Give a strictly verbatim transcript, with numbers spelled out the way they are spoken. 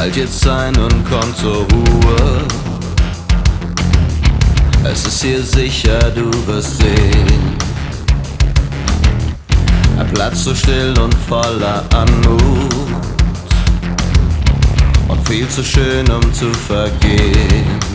Halt jetzt ein und komm zur Ruhe. Es ist hier sicher, du wirst sehen. Ein Platz so still und voller Anmut und viel zu schön, um zu vergehen.